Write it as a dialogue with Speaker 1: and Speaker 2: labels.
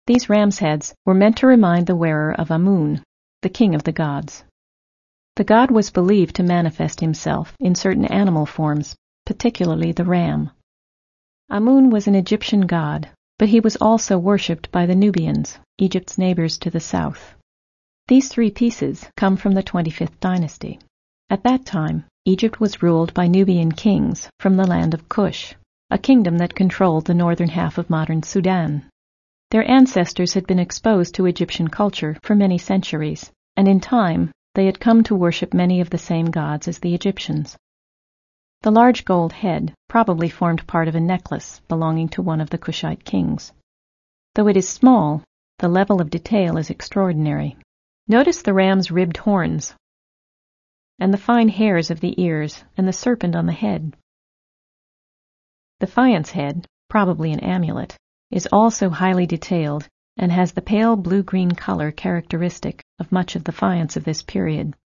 Speaker 1: These ram's heads were meant to remind the wearer of Amun, the king of the gods. The god was believed to manifest himself in certain animal forms, particularly the ram. Amun was an Egyptian god, but he was also worshipped by the Nubians, Egypt's neighbors to the south. These three pieces come from the 25th dynasty. At that time, Egypt was ruled by Nubian kings from the land of Kush, a kingdom that controlled the northern half of modern Sudan. Their ancestors had been exposed to Egyptian culture for many centuries, and in time they had come to worship many of the same gods as the Egyptians. The large gold head probably formed part of a necklace belonging to one of the Kushite kings. Though it is small, the level of detail is extraordinary. Notice the ram's ribbed horns, and the fine hairs of the ears, and the serpent on the head. The faience head, probably an amulet, is also highly detailed and has the pale blue-green color characteristic of much of the faience of this period.